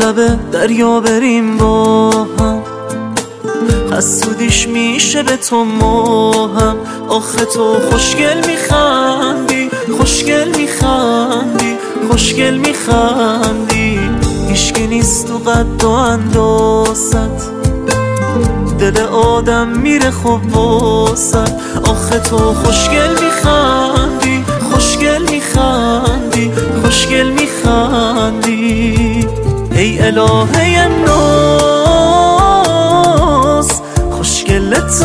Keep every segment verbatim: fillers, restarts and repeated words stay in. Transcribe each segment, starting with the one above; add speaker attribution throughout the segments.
Speaker 1: لب دریا بریم با هم، حسودیش میشه به تو ماهم. آخه تو خوشگل میخندی، خوشگل میخندی، خوشگل میخندی. هیشکی نیست تو قد و اندازت، دل آدم میره خوب واسد. آخه تو خوشگل میخندی، خوشگل میخندی، خوشگل میخندی. ای الهه ناز، خوشگلت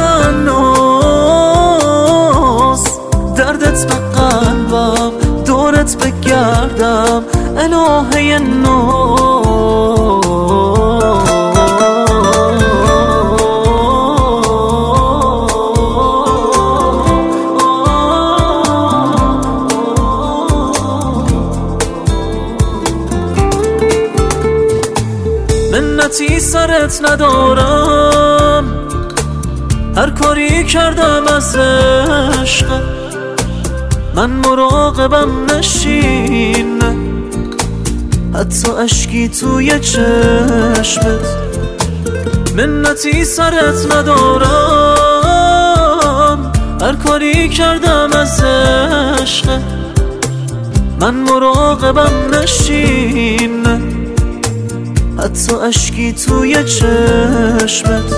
Speaker 1: ناز، دردت به قلبم، دورت بگردم. الهه ناز، منتی سرت ندارم، هر کاری کردم از عشق. من مراقبم نشین، حتی اشکی توی چشمت. منتی سرت ندارم، هر کاری کردم از عشق. من مراقبم نشین، حتی اشکی توی چشمت.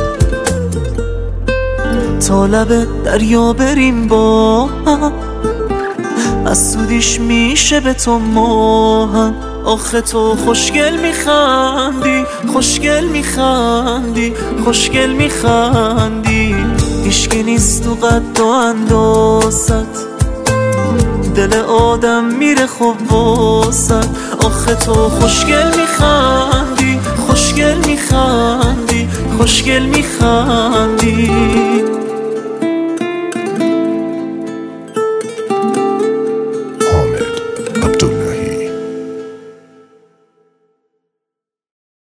Speaker 1: تا لب دریا بریم با هم، حسودیش میشه به تو ماهم. آخه تو خوشگل میخندی، خوشگل میخندی، خوشگل میخندی. هیشکی نیست تو قد و اندازت، دل آدم میره خوب واسد. آخه تو خوشگل میخندی، خوشگل میخندی، خوشگل میخندی.